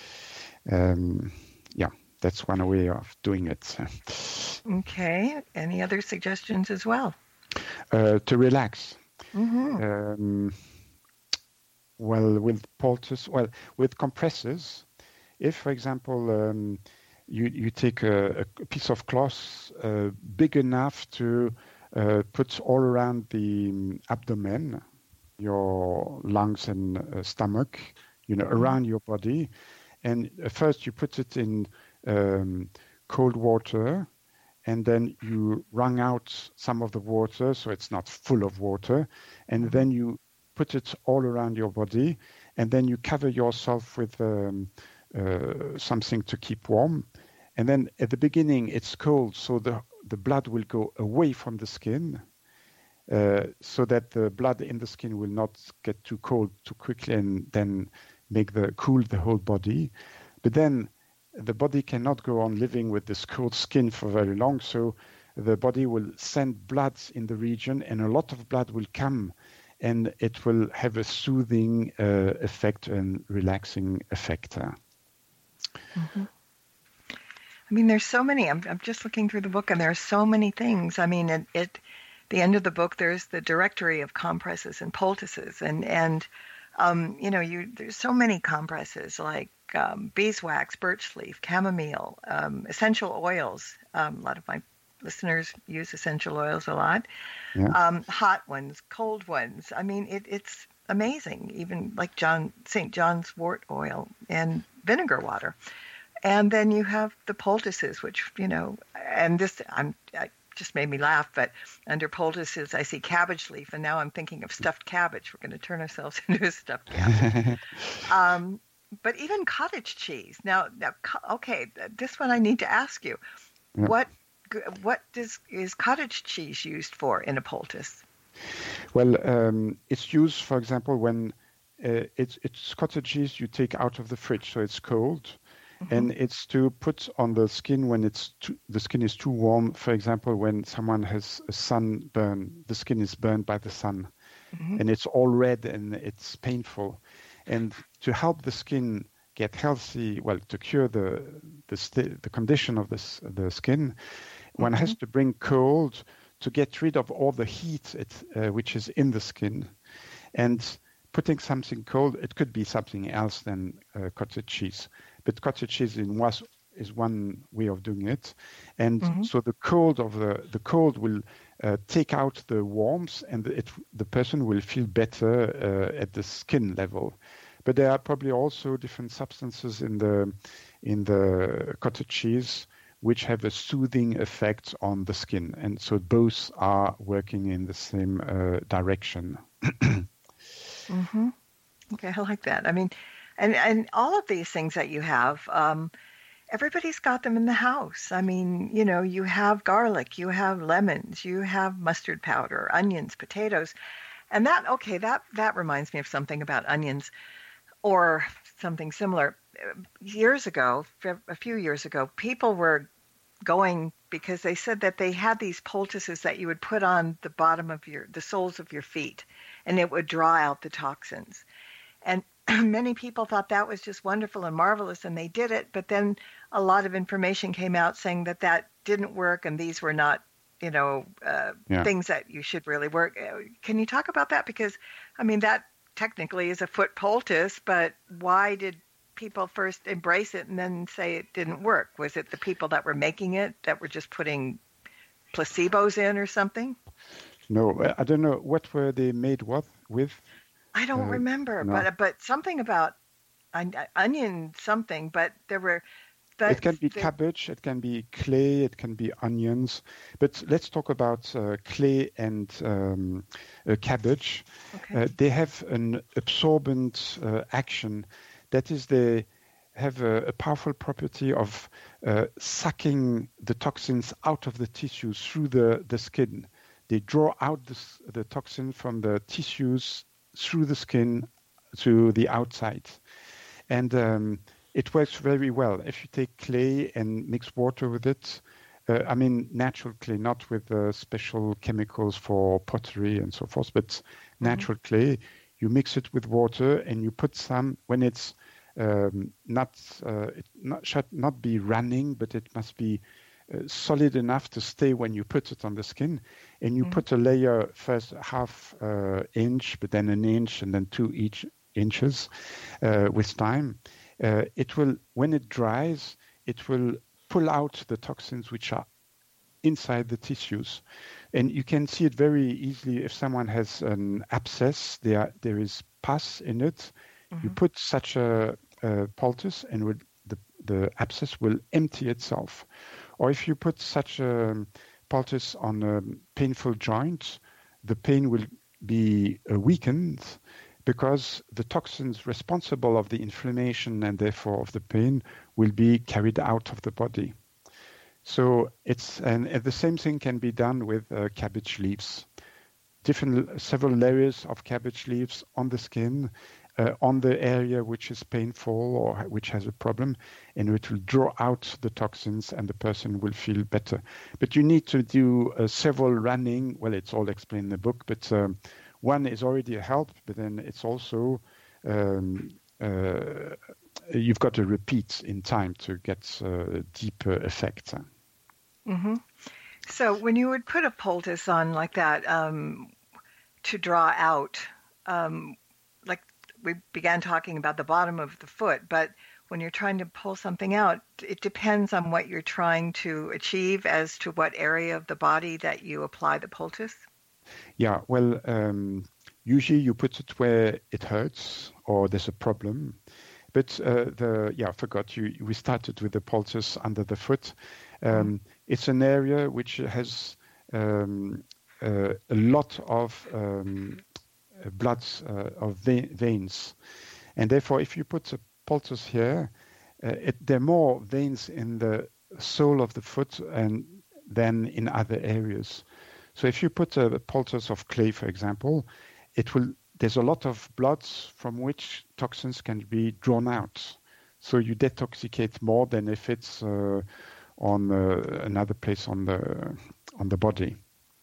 Um, yeah, that's one way of doing it. Okay. Any other suggestions as well? Uh, to relax. Mm-hmm. Um, well, with poultice, well, with compressors, if, for example, um, you, you take a, a piece of cloth uh, big enough to uh, put all around the abdomen, your lungs and uh, stomach, you know, around your body. And first you put it in um, cold water, and then you wrung out some of the water, so it's not full of water. And then you put it all around your body, and then you cover yourself with um, uh, something to keep warm. And then at the beginning, it's cold, so the, the blood will go away from the skin, uh, so that the blood in the skin will not get too cold too quickly and then make the cool the whole body. But then the body cannot go on living with this cold skin for very long, so the body will send blood in the region, and a lot of blood will come, and it will have a soothing uh, effect and relaxing effect. Mm-hmm. I mean, there's so many. I'm, I'm just looking through the book, and there are so many things. I mean, at, at the end of the book, there's the directory of compresses and poultices, and and Um, you know, you there's so many compresses like um, beeswax, birch leaf, chamomile, um, essential oils. Um, a lot of my listeners use essential oils a lot. Yeah. Um, hot ones, cold ones. I mean, it, it's amazing. Even like John Saint John's wort oil and vinegar water. And then you have the poultices, which, you know, and this, I'm, I, just made me laugh, but under poultices, I see cabbage leaf, and now I'm thinking of stuffed cabbage. We're going to turn ourselves into a stuffed cabbage. um, but even cottage cheese. Now, now, okay, this one I need to ask you. Yeah. What what does is cottage cheese used for in a poultice? Well, um, it's used, for example, when uh, it's, it's cottage cheese you take out of the fridge, so it's cold. Mm-hmm. And it's to put on the skin when it's too, the skin is too warm. For example, when someone has a sunburn, the skin is burned by the sun, mm-hmm. and it's all red and it's painful. And to help the skin get healthy, well, to cure the the, st- the condition of this, the skin, mm-hmm. one has to bring cold to get rid of all the heat it, uh, which is in the skin. And putting something cold, it could be something else than uh, cottage cheese. But cottage cheese in was is one way of doing it, and mm-hmm. so the cold of the the cold will uh, take out the warmth, and it the person will feel better uh, at the skin level. But there are probably also different substances in the in the cottage cheese which have a soothing effect on the skin, and so both are working in the same uh, direction. mm-hmm. Okay, I like that. I mean. And and all of these things that you have, um, everybody's got them in the house. I mean, you know, you have garlic, you have lemons, you have mustard powder, onions, potatoes. And that, okay, that, that reminds me of something about onions or something similar. Years ago, a few years ago, people were going because they said that they had these poultices that you would put on the bottom of your, the soles of your feet, and it would draw out the toxins. And many people thought that was just wonderful and marvelous, and they did it. But then a lot of information came out saying that that didn't work, and these were not, you know, uh, yeah. things that you should really work. Can you talk about that? Because, I mean, that technically is a foot poultice, but why did people first embrace it and then say it didn't work? Was it the people that were making it that were just putting placebos in or something? No, I don't know. What were they made what, with? I don't uh, remember, no. but but something about on, onion something, but there were... But it can be there... cabbage, it can be clay, it can be onions. But let's talk about uh, clay and um, uh, cabbage. Okay. Uh, they have an absorbent uh, action. That is, they have a, a powerful property of uh, sucking the toxins out of the tissues through the, the skin. They draw out the, the toxin from the tissues through the skin to the outside. And um, it works very well. If you take clay and mix water with it, uh, I mean natural clay, not with uh, special chemicals for pottery and so forth, but mm-hmm. natural clay, you mix it with water and you put some, when it's um, not, uh, it not, should not be running, but it must be Uh, solid enough to stay when you put it on the skin, and you mm-hmm. put a layer first half uh, inch, but then an inch, and then two each inches uh, with time. Uh, it will, when it dries, it will pull out the toxins which are inside the tissues, and you can see it very easily if someone has an abscess. There, there is pus in it. Mm-hmm. You put such a, a poultice, and with the the abscess will empty itself. Or if you put such a poultice on a painful joint, the pain will be uh, weakened because the toxins responsible of the inflammation and therefore of the pain will be carried out of the body. So it's, and the same thing can be done with uh, cabbage leaves. Different, several layers of cabbage leaves on the skin, Uh, on the area which is painful or which has a problem, and it will draw out the toxins and the person will feel better. But you need to do uh, several running. Well, it's all explained in the book, but um, one is already a help, but then it's also, um, uh, you've got to repeat in time to get uh, deeper effects. Mm-hmm. So when you would put a poultice on like that um, to draw out, um, like we began talking about the bottom of the foot, but when you're trying to pull something out, it depends on what you're trying to achieve as to what area of the body that you apply the poultice? Yeah, well, um, usually you put it where it hurts or there's a problem. But uh, the yeah, I forgot, you, we started with the poultice under the foot. Um, mm. It's an area which has um, uh, a lot of um, bloods uh, of ve- veins, and therefore, if you put a poultice here, uh, it, there are more veins in the sole of the foot and than in other areas. So, if you put a, a poultice of clay, for example, it will. There's a lot of bloods from which toxins can be drawn out. So you detoxicate more than if it's uh, on uh, another place on the on the body.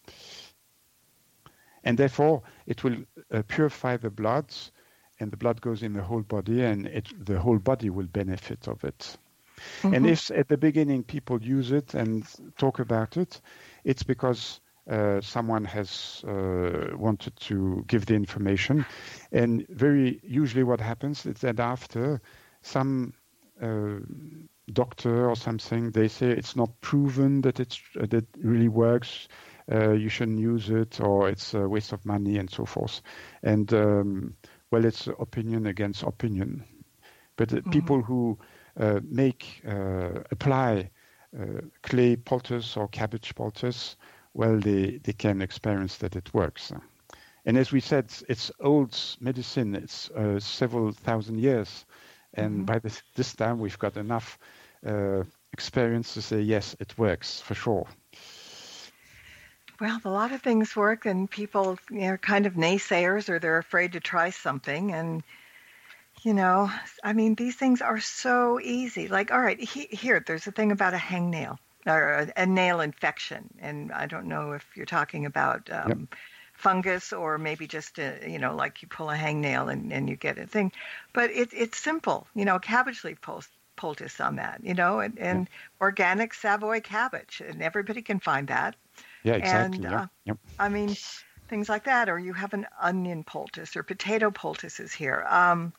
And therefore, it will uh, purify the bloods, and the blood goes in the whole body, and it, the whole body will benefit of it. Mm-hmm. And if at the beginning people use it and talk about it, it's because uh, someone has uh, wanted to give the information. And very usually what happens is that after some uh, doctor or something, they say it's not proven that it's uh, that really works. Uh, you shouldn't use it, or it's a waste of money, and so forth. And um, well, it's opinion against opinion. But uh, mm-hmm. people who uh, make uh, apply uh, clay poultice or cabbage poultice, well, they they can experience that it works. And as we said, it's old medicine. It's uh, several thousand years, and mm-hmm. by this this time we've got enough uh, experience to say yes, it works for sure. Well, a lot of things work, and people, you know, are kind of naysayers, or they're afraid to try something. And, you know, I mean, these things are so easy. Like, all right, he, here, there's a thing about a hangnail or a, a nail infection. And I don't know if you're talking about um, yep. fungus, or maybe just, a, you know, like you pull a hangnail and, and you get a thing. But it, it's simple, you know, cabbage leaf poultice. poultice on that, you know, and, and yep. organic Savoy cabbage, and everybody can find that. Yeah, exactly. And, yep. Uh, yep. I mean, things like that. Or you have an onion poultice, or potato poultices here. Um,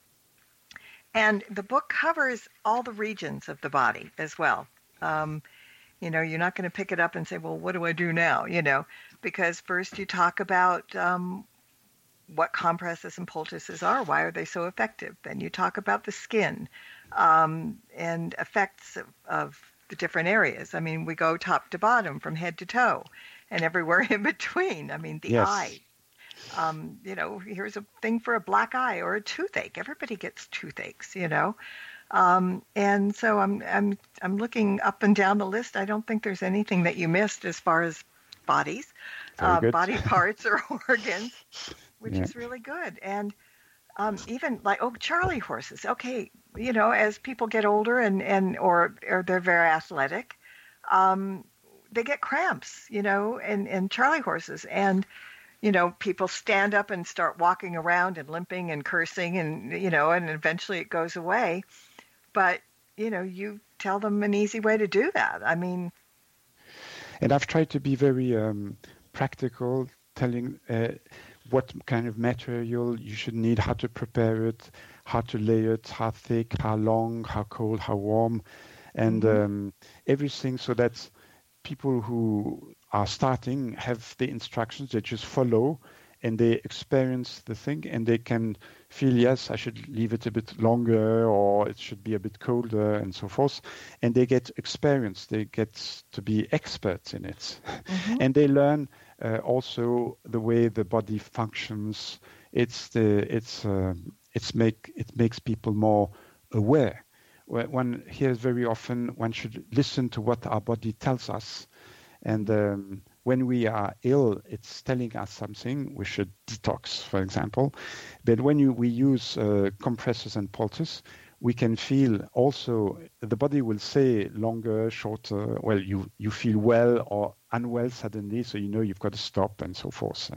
and the book covers all the regions of the body as well. Um, you know, you're not going to pick it up and say, well, what do I do now? You know, because first you talk about um, what compresses and poultices are. Why are they so effective? Then you talk about the skin um, and effects of, of the different areas. I mean, we go top to bottom, from head to toe, and everywhere in between. I mean, the yes. eye. Um, you know, here's a thing for a black eye or a toothache. Everybody gets toothaches, you know. Um, and so I'm I'm I'm looking up and down the list. I don't think there's anything that you missed as far as bodies, uh, body parts or organs, which yeah. is really good. And um, even like, oh, Charlie horses. Okay, you know, as people get older and, and or, or they're very athletic, um, they get cramps, you know, and, and Charlie horses. And, you know, people stand up and start walking around and limping and cursing, and, you know, and eventually it goes away. But, you know, you tell them an easy way to do that. I mean. And I've tried to be very um, practical, telling uh, what kind of material you should need, how to prepare it, how to lay it, how thick, how long, how cold, how warm, and mm-hmm. um, everything, so that people who are starting have the instructions. They just follow, and they experience the thing, and they can feel, yes, I should leave it a bit longer, or it should be a bit colder, and so forth. And they get experience. They get to be experts in it. Mm-hmm. And they learn uh, also the way the body functions. It's the it's uh, it's make it makes people more aware. One hears very often, one should listen to what our body tells us. And um, when we are ill, it's telling us something. We should detox, for example. But when you, we use uh, compressors and poultices, we can feel also, the body will say longer, shorter, well, you, you feel well or unwell suddenly, so you know you've got to stop, and so forth.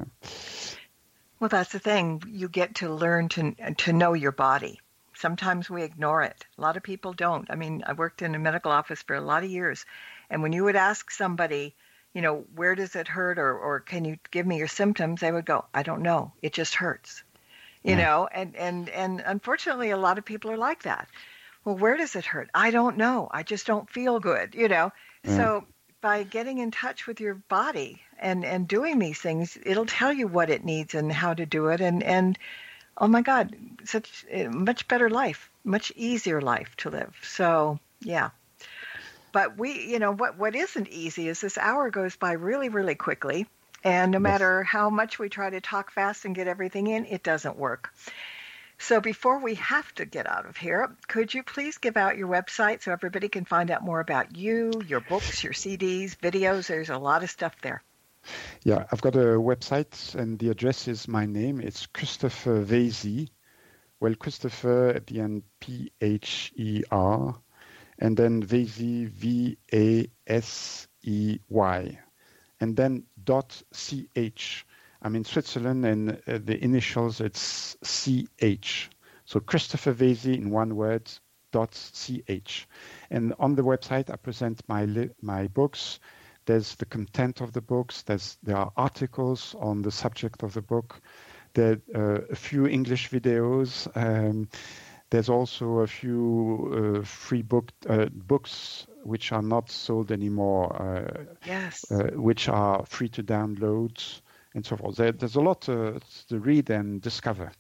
Well, that's the thing. You get to learn to to know your body. Sometimes we ignore it. A lot of people don't. I mean, I worked in a medical office for a lot of years, and when you would ask somebody, you know, where does it hurt, or, or can you give me your symptoms, they would go, I don't know. It just hurts. You yeah. know, and, and, and unfortunately, a lot of people are like that. Well, where does it hurt? I don't know. I just don't feel good, you know. Yeah. So by getting in touch with your body and, and doing these things, it'll tell you what it needs and how to do it. And, and oh, my God, such a much better life, much easier life to live. So, yeah. but we, you know, what, what isn't easy is this hour goes by really, really quickly. And no Yes. matter how much we try to talk fast and get everything in, it doesn't work. So before we have to get out of here, could you please give out your website so everybody can find out more about you, your books, your C Ds, videos? There's a lot of stuff there. Yeah, I've got a website, and the address is my name. It's Christopher Vasey. Well, Christopher at the end, P H E R, and then Vasey, V A S E Y, and then dot C H. I'm in Switzerland, and uh, the initials, it's C H. So Christopher Vasey in one word, dot C H. And on the website, I present my li- my books. There's the content of the books. There's there are articles on the subject of the book. There are uh, a few English videos. Um, there's also a few uh, free book uh, books which are not sold anymore. Uh, Yes. uh, which are free to download. And so forth. There, there's a lot to, to read and discover.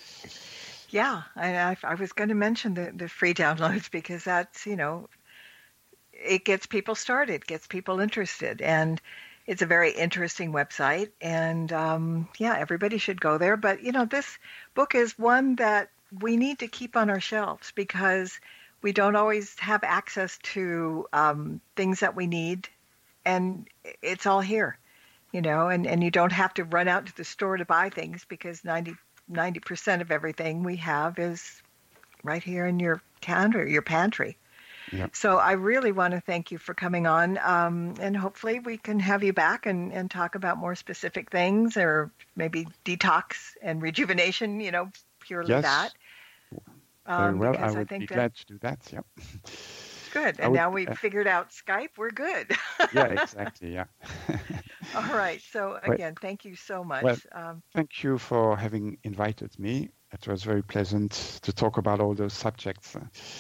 Yeah, I, I, I was going to mention the, the free downloads because that's, you know, it gets people started, gets people interested, and it's a very interesting website. And um, yeah, everybody should go there. But, you know, this book is one that we need to keep on our shelves because we don't always have access to um, things that we need, and it's all here. You know, and, and you don't have to run out to the store to buy things because ninety, ninety percent of everything we have is right here in your counter, your pantry. Yep. So I really want to thank you for coming on, um, and hopefully we can have you back and, and talk about more specific things or maybe detox and rejuvenation, you know, purely Yes. that. Very Um, well. because I would think be that- glad to do that. Yep. Good. I And would- now we've uh, figured out Skype. We're good. Yeah, exactly. Yeah. All right. So Well- again, thank you so much. well, um, Thank you for having invited me. It was very pleasant to talk about all those subjects.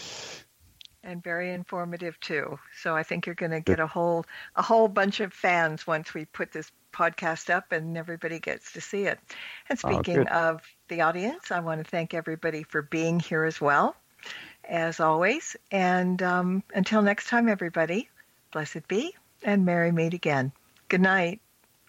and very informative too. So I think you're going to get a whole a whole bunch of fans once we put this podcast up and everybody gets to see it. And Oh, speaking good. of the audience, I want to thank everybody for being here as well, as always. And um, until next time, everybody, blessed be and merry meet again. Good night.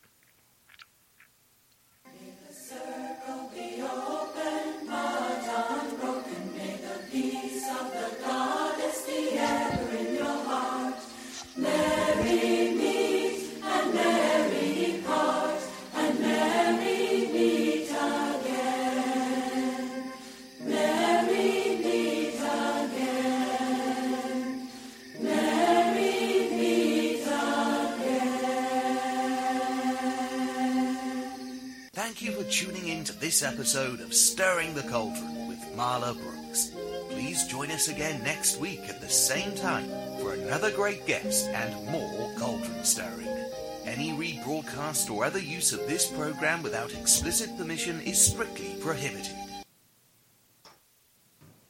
Thank you for tuning in to this episode of Stirring the Cauldron with Marla Brooks. Please join us again next week at the same time for another great guest and more cauldron stirring. Any rebroadcast or other use of this program without explicit permission is strictly prohibited.